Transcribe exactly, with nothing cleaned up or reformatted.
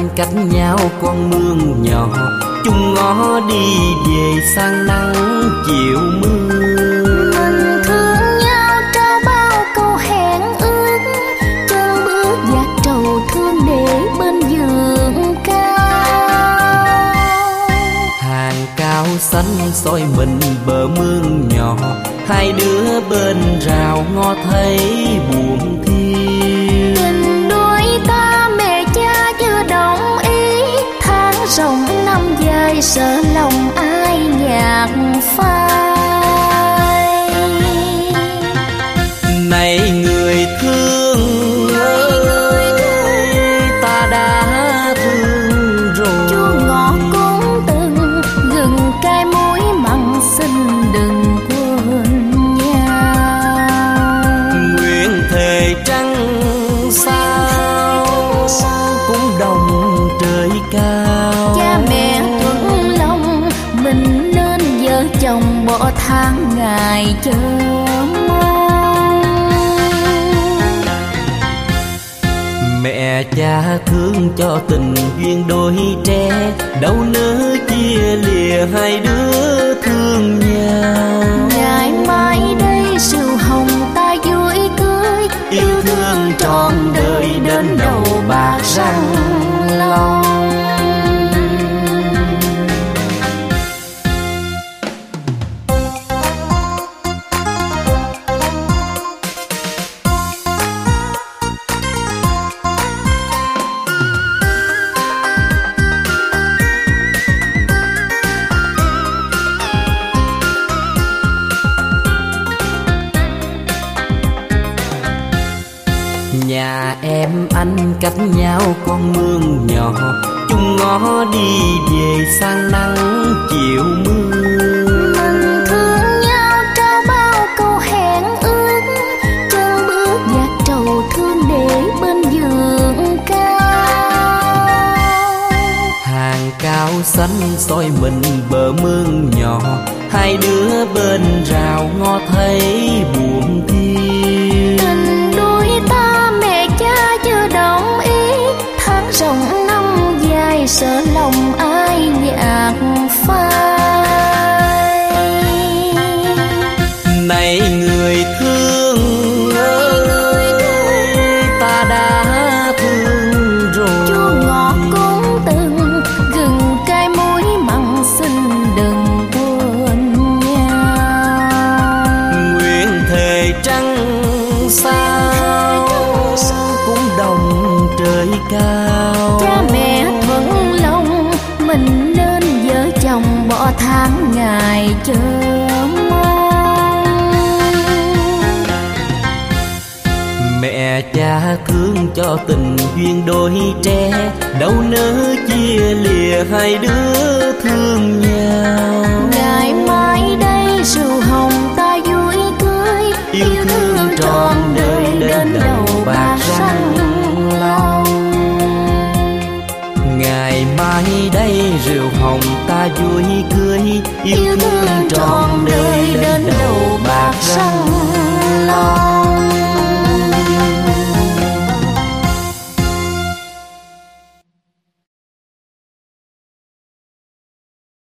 anh cách nhau con mương nhỏ, chung ngó đi về sang nắng chiều mưa. Mình thương nhau trao bao câu hẹn ước, chân bước dạt trầu thương để bên giường cao. Hàng cao xanh soi mình bờ mương nhỏ, hai đứa bên rào ngó thấy buồn thiêu. Tình đôi ta mẹ cha chưa đồng ý, tháng rộng năm dài sợ lòng ai nhạt phai. Này người thương ơi, ta đã thương rồi. Chua ngọt cũng từng, gừng cay muối mặn xin đừng quên nhau. Nguyện thề trăng sao cũng đồng trời cao. Cha mẹ thuận lòng, mình nên vợ chồng bỏ tháng ngày chờ mong. Mẹ cha thương cho tình duyên đôi trẻ, đâu nỡ chia lìa hai đứa thương nhau. Ngày mai đây rượu hồng ta vui cưới, Yêu thương trọn đời đến đầu bạc răng long. Nhà em anh cách nhau con mương nhỏ, chung ngó đi về sang nắng chiều mưa. Mình thương nhau trao bao câu hẹn ước, chân bước dạt trầu thương để bên giường cao. Hàng cao xanh soi mình bờ mương nhỏ, hai đứa bên rào ngó thấy buồn thiêu. Tình đôi ta mẹ cha chưa đồng ý, tháng rộng năm dài sợ lòng ai nhạt phai. Này người thương ơi, ta đã thương rồi. Chua ngọt cũng từng, gừng cay muối mặn xin đừng quên nhau. Nguyện thề trăng sao cũng đồng trời cao. Cha mẹ thuận lòng, mình nên vợ chồng bỏ tháng ngày chờ mong. Mẹ cha thương cho tình duyên đôi trẻ, đâu nỡ chia lìa hai đứa thương nhau. Ngày mai đây rượu hồng ta vui cưới, Yêu thương trọn đời đến đầu bạc răng long. Ngày mai đây rượu hồng ta vui cưới, yêu thương trọn đời